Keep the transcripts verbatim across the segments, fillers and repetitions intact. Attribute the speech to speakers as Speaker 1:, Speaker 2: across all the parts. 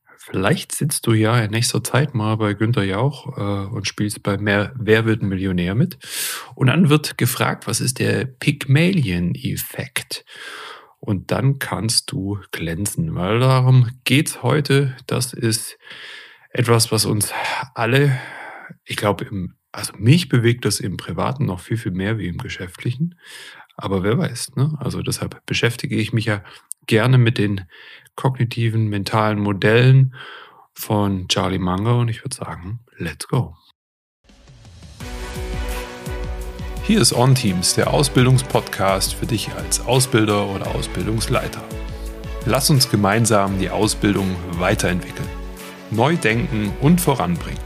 Speaker 1: Vielleicht sitzt du ja in nächster Zeit mal bei Günther Jauch äh, und spielst bei mehr Wer wird Millionär mit. Und dann wird gefragt, was ist der Pygmalion-Effekt? Und dann kannst du glänzen, weil darum geht's heute. Das ist etwas, was uns alle, ich glaube, im, also mich bewegt das im Privaten noch viel, viel mehr wie im Geschäftlichen. Aber wer weiß, ne? Also deshalb beschäftige ich mich ja gerne mit den kognitiven, mentalen Modellen von Charlie Munger und ich würde sagen, let's go. Hier ist OnTeams, der Ausbildungspodcast für dich als Ausbilder oder Ausbildungsleiter. Lass uns gemeinsam die Ausbildung weiterentwickeln, neu denken und voranbringen.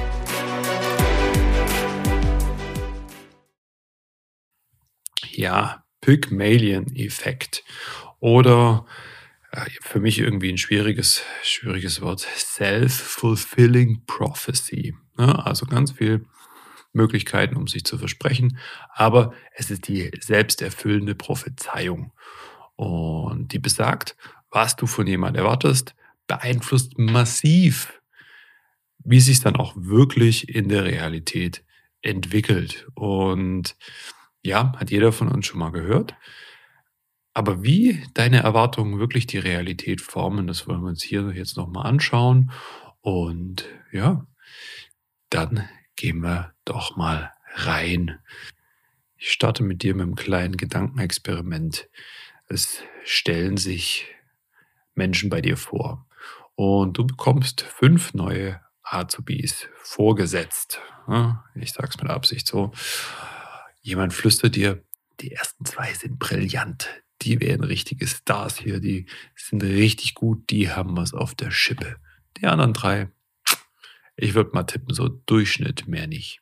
Speaker 1: Ja, Pygmalion-Effekt oder äh, für mich irgendwie ein schwieriges, schwieriges Wort, Self-Fulfilling Prophecy. Ne? Also ganz viel Möglichkeiten, um sich zu versprechen, aber es ist die selbsterfüllende Prophezeiung. Und die besagt, was du von jemandem erwartest, beeinflusst massiv, wie sich dann auch wirklich in der Realität entwickelt. Und ja, hat jeder von uns schon mal gehört. Aber wie deine Erwartungen wirklich die Realität formen, das wollen wir uns hier jetzt nochmal anschauen. Und ja, dann gehen wir doch mal rein. Ich starte mit dir mit einem kleinen Gedankenexperiment. Es stellen sich Menschen bei dir vor und du bekommst fünf neue Azubis vorgesetzt. Ja, ich sage es mit Absicht so. Jemand flüstert dir, die ersten zwei sind brillant. Die wären richtige Stars hier. Die sind richtig gut. Die haben was auf der Schippe. Die anderen drei, ich würde mal tippen, so Durchschnitt, mehr nicht.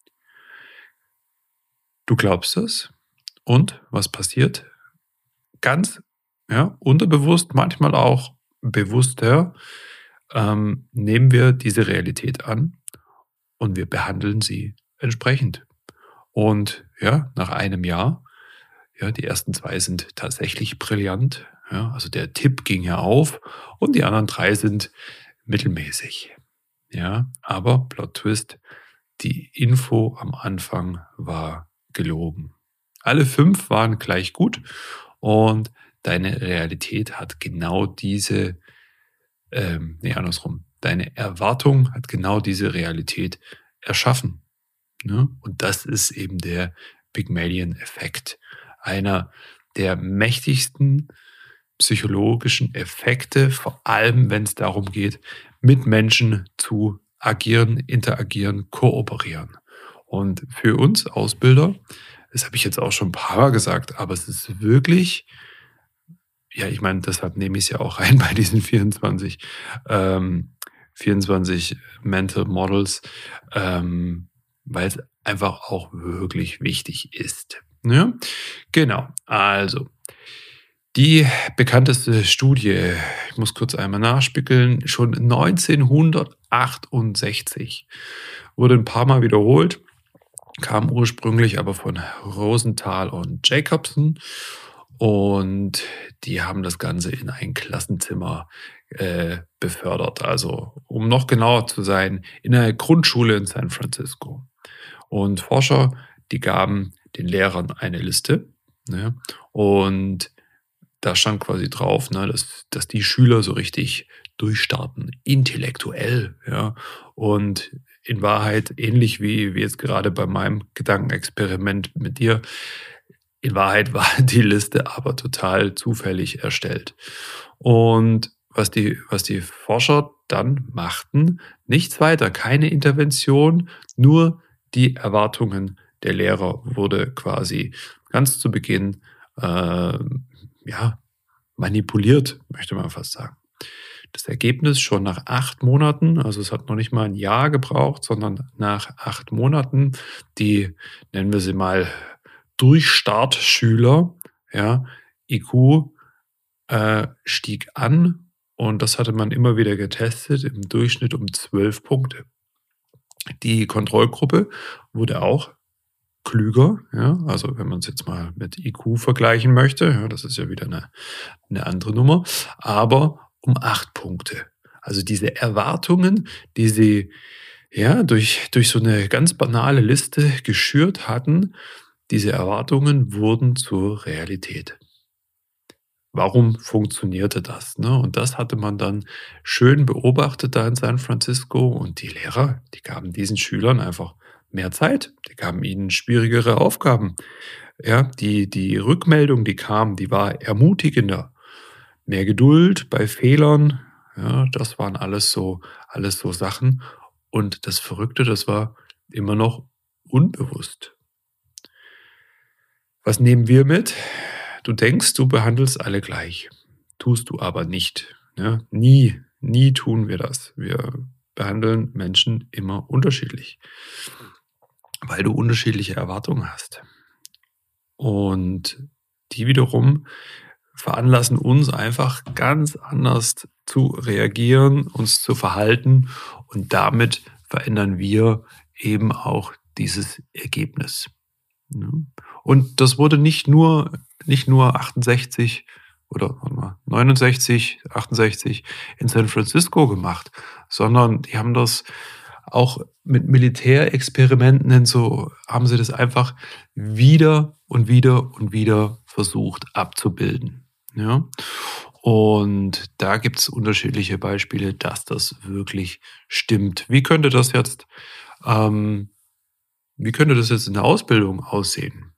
Speaker 1: Du glaubst das? Und was passiert? Ganz ja, unterbewusst, manchmal auch bewusster, ähm, nehmen wir diese Realität an und wir behandeln sie entsprechend. Und ja, nach einem Jahr, ja, die ersten zwei sind tatsächlich brillant. Ja, also der Tipp ging ja auf und die anderen drei sind mittelmäßig. Ja, aber Plot Twist, die Info am Anfang war gelogen. Alle fünf waren gleich gut und deine Realität hat genau diese, ähm, nee, andersrum, deine Erwartung hat genau diese Realität erschaffen. Ne? Und das ist eben der Pygmalion-Effekt. Einer der mächtigsten psychologischen Effekte, vor allem wenn es darum geht, mit Menschen zu agieren, interagieren, kooperieren. Und für uns Ausbilder, das habe ich jetzt auch schon ein paar Mal gesagt, aber es ist wirklich, ja, ich meine, deshalb nehme ich es ja auch rein bei diesen vierundzwanzig, ähm, vierundzwanzig Mental Models, ähm, weil es einfach auch wirklich wichtig ist. Ja? Genau, also die bekannteste Studie, ich muss kurz einmal nachspiegeln, schon neunzehnhundertachtundsechzig, wurde ein paar Mal wiederholt, kam ursprünglich aber von Rosenthal und Jacobson und die haben das Ganze in ein Klassenzimmer äh, befördert. Also, um noch genauer zu sein, in einer Grundschule in San Francisco. Und Forscher, die gaben den Lehrern eine Liste, ne, und da stand quasi drauf, ne, dass, dass die Schüler so richtig durchstarten, intellektuell, ja, und in Wahrheit ähnlich wie, wie jetzt gerade bei meinem Gedankenexperiment mit dir, in Wahrheit war die Liste aber total zufällig erstellt. Und was die, was die Forscher dann machten, nichts weiter, keine Intervention, nur die Erwartungen der Lehrer wurde quasi ganz zu Beginn äh, ja, manipuliert, möchte man fast sagen. Das Ergebnis schon nach acht Monaten, also es hat noch nicht mal ein Jahr gebraucht, sondern nach acht Monaten, die, nennen wir sie mal, Durchstartschüler, ja, I Q äh, stieg an und das hatte man immer wieder getestet, im Durchschnitt um zwölf Punkte. Die Kontrollgruppe wurde auch klüger, ja, also wenn man es jetzt mal mit I Q vergleichen möchte, ja, das ist ja wieder eine, eine andere Nummer, aber um acht Punkte. Also diese Erwartungen, die sie ja durch, durch so eine ganz banale Liste geschürt hatten, diese Erwartungen wurden zur Realität. Warum funktionierte das? Ne? Und das hatte man dann schön beobachtet da in San Francisco. Und die Lehrer, die gaben diesen Schülern einfach mehr Zeit. Die gaben ihnen schwierigere Aufgaben. Ja, die, die Rückmeldung, die kam, die war ermutigender. Mehr Geduld bei Fehlern. Ja, das waren alles so, alles so Sachen. Und das Verrückte, das war immer noch unbewusst. Was nehmen wir mit? Du denkst, du behandelst alle gleich. Tust du aber nicht. Ja, nie, nie tun wir das. Wir behandeln Menschen immer unterschiedlich, weil du unterschiedliche Erwartungen hast. Und die wiederum veranlassen uns einfach ganz anders zu reagieren, uns zu verhalten, und damit verändern wir eben auch dieses Ergebnis. Und das wurde nicht nur, nicht nur achtundsechzig oder warte mal, neunundsechzig, achtundsechzig in San Francisco gemacht, sondern die haben das auch mit Militärexperimenten und so, haben sie das einfach wieder und wieder und wieder versucht abzubilden. Ja? Und da gibt es unterschiedliche Beispiele, dass das wirklich stimmt. Wie könnte das jetzt, ähm, wie könnte das jetzt in der Ausbildung aussehen?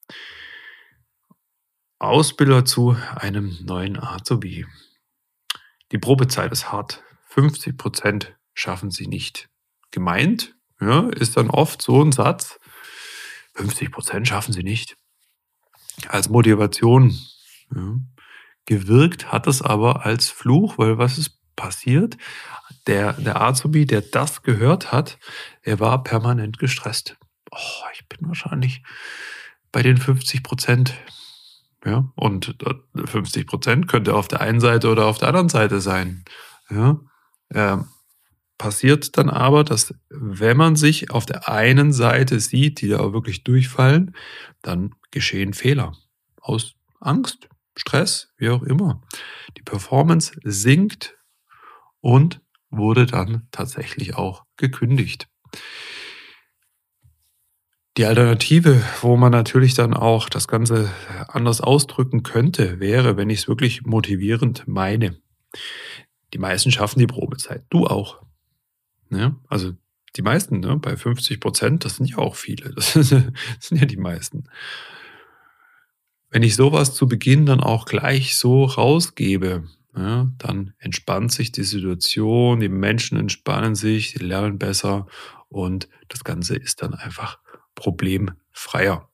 Speaker 1: Ausbilder zu einem neuen Azubi. Die Probezeit ist hart. fünfzig Prozent schaffen sie nicht. Gemeint, ja, ist dann oft so ein Satz, fünfzig Prozent schaffen sie nicht. Als Motivation. Ja. Gewirkt hat es aber als Fluch, weil was ist passiert? Der, der Azubi, der das gehört hat, er war permanent gestresst. Oh, ich bin wahrscheinlich bei den fünfzig Prozent. Ja, und fünfzig Prozent könnte auf der einen Seite oder auf der anderen Seite sein. Ja, äh, passiert dann aber, dass wenn man sich auf der einen Seite sieht, die da wirklich durchfallen, dann geschehen Fehler. Aus Angst, Stress, wie auch immer. Die Performance sinkt und wurde dann tatsächlich auch gekündigt. Die Alternative, wo man natürlich dann auch das Ganze anders ausdrücken könnte, wäre, wenn ich es wirklich motivierend meine. Die meisten schaffen die Probezeit. Du auch. Ja, also die meisten, ne, bei fünfzig Prozent, das sind ja auch viele. Das sind ja die meisten. Wenn ich sowas zu Beginn dann auch gleich so rausgebe, ja, dann entspannt sich die Situation, die Menschen entspannen sich, die lernen besser und das Ganze ist dann einfach problemfreier.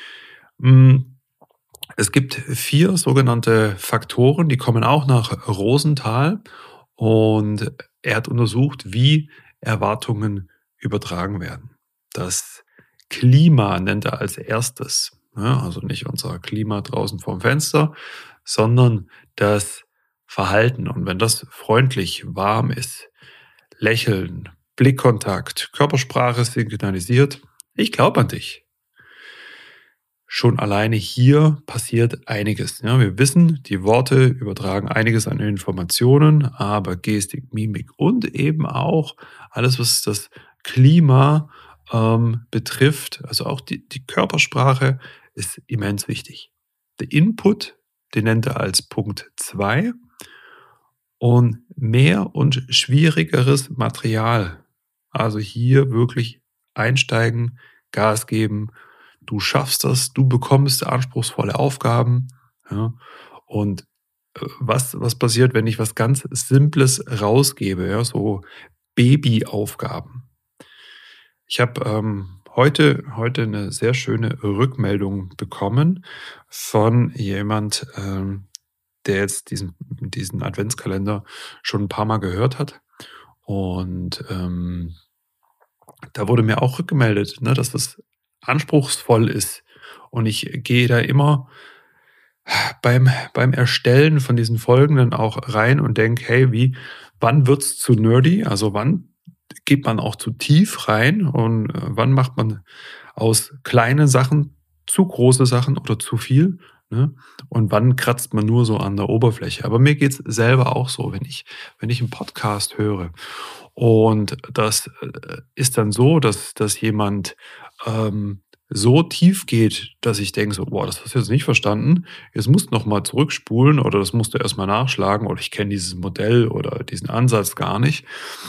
Speaker 1: Es gibt vier sogenannte Faktoren, die kommen auch nach Rosenthal, und er hat untersucht, wie Erwartungen übertragen werden. Das Klima nennt er als erstes, ja, also nicht unser Klima draußen vorm Fenster, sondern das Verhalten. Und wenn das freundlich, warm ist, Lächeln, Blickkontakt, Körpersprache signalisiert, ich glaube an dich. Schon alleine hier passiert einiges. Ja, wir wissen, die Worte übertragen einiges an Informationen, aber Gestik, Mimik und eben auch alles, was das Klima ähm, betrifft, also auch die, die Körpersprache, ist immens wichtig. Der Input, den nennt er als Punkt zwei, und mehr und schwierigeres Material. Also hier wirklich einsteigen, Gas geben. Du schaffst das, du bekommst anspruchsvolle Aufgaben. Ja, und was, was passiert, wenn ich was ganz Simples rausgebe, ja, so Babyaufgaben. Ich habe ähm, heute, heute eine sehr schöne Rückmeldung bekommen von jemand, ähm, der jetzt diesen, diesen Adventskalender schon ein paar Mal gehört hat. Und ähm, da wurde mir auch rückgemeldet, ne, dass das anspruchsvoll ist. Und ich gehe da immer beim, beim Erstellen von diesen Folgen dann auch rein und denke, hey, wie, wann wird's zu nerdy? Also wann geht man auch zu tief rein und äh, wann macht man aus kleinen Sachen zu große Sachen oder zu viel? ne? Und wann kratzt man nur so an der Oberfläche? Aber mir geht's selber auch so, wenn ich wenn ich 'n Podcast höre und das, äh, ist dann so, dass dass jemand, ähm, so tief geht, dass ich denke so: „Boah, das hast du jetzt nicht verstanden. Jetzt musst du noch mal zurückspulen oder das musst du erst mal nachschlagen oder ich kenne dieses Modell oder diesen Ansatz gar nicht.“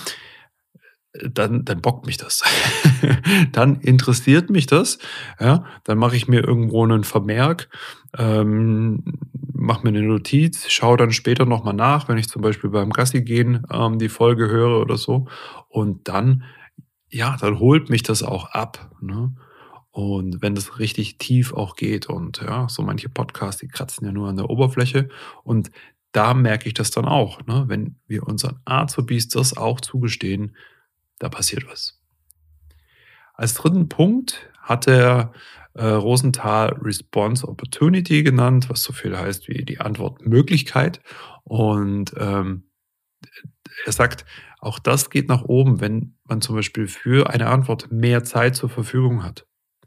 Speaker 1: Äh, dann dann bockt mich das. Dann interessiert mich das, ja? Dann mache ich mir irgendwo 'nen Vermerk, ähm, mache mir 'ne Notiz, schaue dann später noch mal nach, wenn ich zum Beispiel beim Gassi-Gehen, ähm, die Folge höre oder so. Und dann ja, dann holt mich das auch ab, ne? Und wenn das richtig tief auch geht und ja, so manche Podcasts, die kratzen ja nur an der Oberfläche. Und da merke ich das dann auch, ne? Wenn wir unseren Azubis das auch zugestehen, da passiert was. Als dritten Punkt hat er, äh, Rosenthal Response Opportunity genannt, was so viel heißt wie die Antwortmöglichkeit. Und, ähm, er sagt, auch das geht nach oben, wenn man zum Beispiel für eine Antwort mehr Zeit zur Verfügung hat.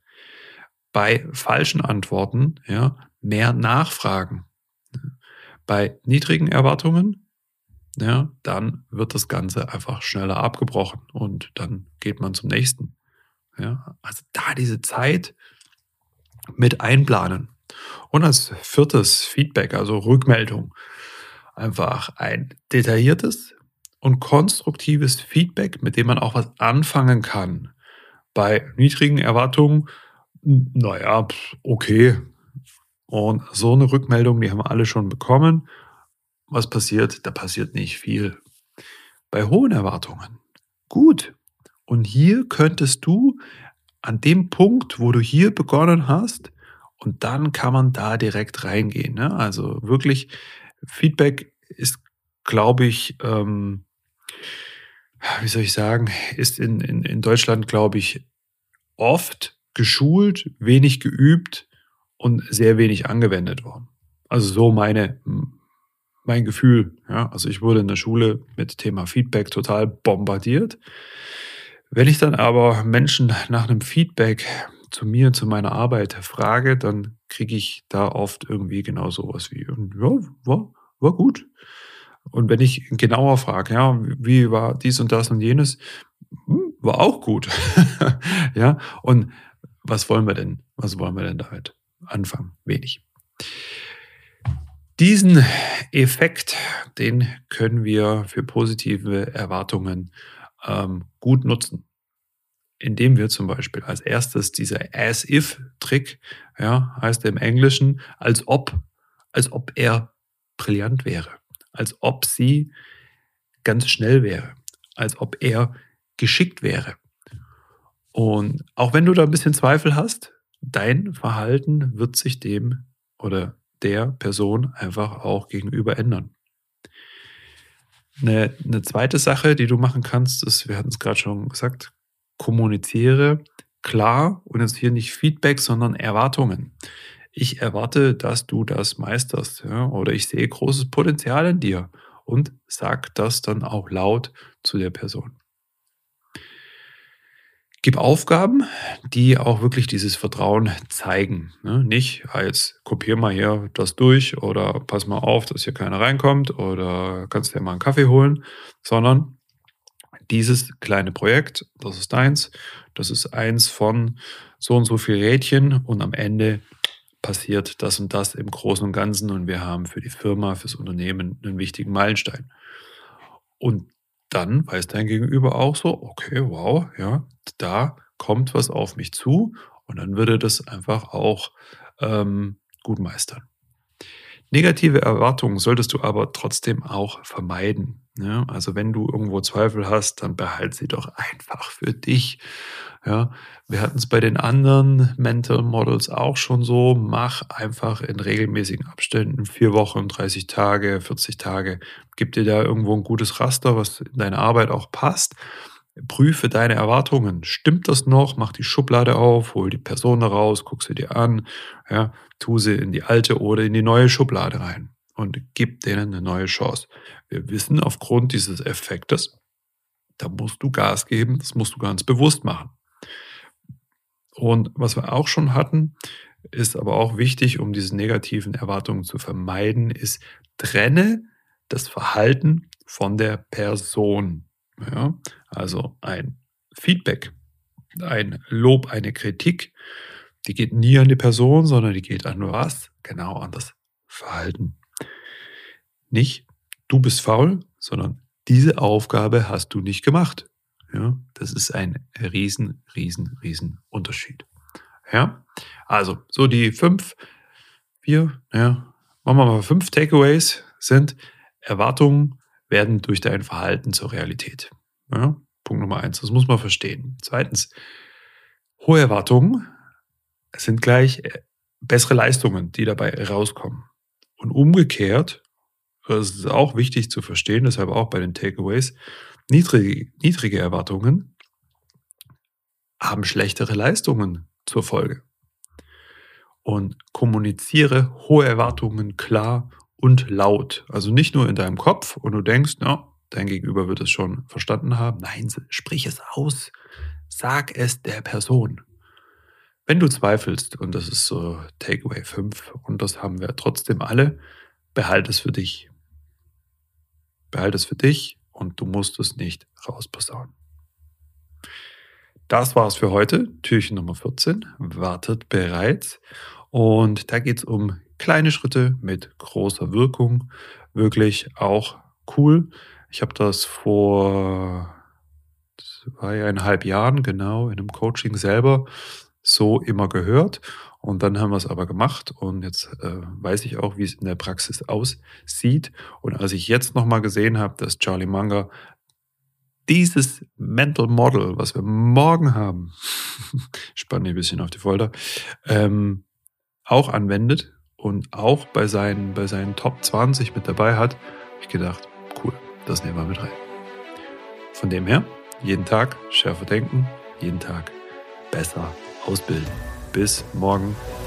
Speaker 1: Bei falschen Antworten, ja, mehr nachfragen. Bei niedrigen Erwartungen, ja, dann wird das Ganze einfach schneller abgebrochen und dann geht man zum nächsten, ja? Also, da diese Zeit mit einplanen. Und als viertes Feedback, also Rückmeldung. Einfach ein detailliertes und konstruktives Feedback, mit dem man auch was anfangen kann. Bei niedrigen Erwartungen, n na ja, okay. Und so 'ne Rückmeldung, die haben wir alle schon bekommen. Was passiert? Da passiert nicht viel. Bei hohen Erwartungen, gut. Und hier könntest du an dem Punkt, wo du hier begonnen hast und dann kann man da direkt reingehen, ne? Also, wirklich Feedback ist, glaube ich, ähm wie soll ich sagen, ist in in in Deutschland, glaube ich, oft geschult, wenig geübt und sehr wenig angewendet worden. Also, so meine hm, mein Gefühl, ja? Also, ich wurde in der Schule mit Thema Feedback total bombardiert. Wenn ich dann aber Menschen nach 'nem Feedback zu mir, zu meiner Arbeit frage, dann kriege ich da oft irgendwie genau so was wie: „Ja, war war gut.“ Und wenn ich genauer frage: „Ja, wie war dies und das und jenes?“ „Hm, war auch gut.“ Ja? Und was wollen wir denn was wollen wir denn damit anfangen? Wenig. Diesen Effekt, den können wir für positive Erwartungen, ähm, gut nutzen, indem wir zum Beispiel als erstes dieser As-if-Trick, ja, heißt er im Englischen, als ob als ob er brillant wäre, als ob sie ganz schnell wäre, als ob er geschickt wäre. Und auch wenn du da 'n bisschen Zweifel hast, dein Verhalten wird sich dem oder der Person einfach auch gegenüber ändern. 'Ne 'ne zweite Sache, die du machen kannst, ist, wir hatten's grad schon gesagt, kommuniziere klar und jetzt hier nicht Feedback, sondern Erwartungen. Ich erwarte, dass du das meisterst, ja, oder ich sehe großes Potenzial in dir und sag das dann auch laut zu der Person. Gib Aufgaben, die auch wirklich dieses Vertrauen zeigen, ne? Nicht als: „Kopiere mal hier das durch“ oder „Pass mal auf, dass hier keiner reinkommt“ oder „Kannst dir mal 'n Kaffee holen“, sondern dieses kleine Projekt, das ist deins. Das ist eins von so und so viel Rädchen und am Ende passiert das und das im Großen und Ganzen und wir haben für die Firma, fürs Unternehmen 'nen wichtigen Meilenstein. Und dann weiß dein Gegenüber auch so: „Okay, wow, ja, da kommt was auf mich zu“ und dann wird er das einfach auch, ähm, gut meistern. Negative Erwartungen solltest du aber trotzdem auch vermeiden, ne? Also, wenn du irgendwo Zweifel hast, dann behalte sie doch einfach für dich, ja? Wir hatten's bei den anderen Mental Models auch schon so, mach einfach in regelmäßigen Abständen vier Wochen, dreißig Tage, vierzig Tage. Gib dir da irgendwo 'n gutes Raster, was in deine Arbeit auch passt. Prüfe deine Erwartungen. Stimmt das noch? Mach die Schublade auf, hol die Person da raus, guck sie dir an, ja? Tu sie in die alte oder in die neue Schublade rein und gib denen 'ne neue Chance. Wir wissen aufgrund dieses Effektes, da musst du Gas geben, das musst du ganz bewusst machen. Und was wir auch schon hatten, ist aber auch wichtig, um diese negativen Erwartungen zu vermeiden, ist, trenne das Verhalten von der Person. Ja? Also ein Feedback, ein Lob, eine Kritik, die geht nie an die Person, sondern die geht an was? Genau an das Verhalten. Nicht, du bist faul, sondern diese Aufgabe hast du nicht gemacht. Ja, das ist ein riesen, riesen, riesen Unterschied. Ja, also so die fünf, vier, ja, machen wir mal fünf Takeaways sind, Erwartungen werden durch dein Verhalten zur Realität. Ja, Punkt Nummer eins, das muss man verstehen. Zweitens, hohe Erwartungen sind gleich bessere Leistungen, die dabei rauskommen. Und umgekehrt, das ist auch wichtig zu verstehen, deshalb auch bei den Takeaways, niedrige, niedrige Erwartungen haben schlechtere Leistungen zur Folge. Und kommuniziere hohe Erwartungen klar und laut. Also nicht nur in deinem Kopf und du denkst, na, dein Gegenüber wird es schon verstanden haben. Nein, sprich es aus. Sag es der Person. Wenn du zweifelst, und das ist so Takeaway fünf, und das haben wir trotzdem alle, behalte es für dich. Behalte es für dich und du musst es nicht rausposaunen. Das war's für heute. Türchen Nummer vierzehn wartet bereits. Und da geht es um kleine Schritte mit großer Wirkung. Wirklich auch cool. Ich habe das vor zweieinhalb Jahren genau in einem Coaching selber so immer gehört. Und dann haben wir es aber gemacht und jetzt äh, weiß ich auch, wie es in der Praxis aussieht. Und als ich jetzt nochmal gesehen habe, dass Charlie Munger dieses Mental Model, was wir morgen haben, spanne ein bisschen auf die Folter, ähm, auch anwendet und auch bei seinen, bei seinen Top zwanzig mit dabei hat, habe ich gedacht, cool, das nehmen wir mit rein. Von dem her, jeden Tag schärfer denken, jeden Tag besser ausbilden. Bis morgen.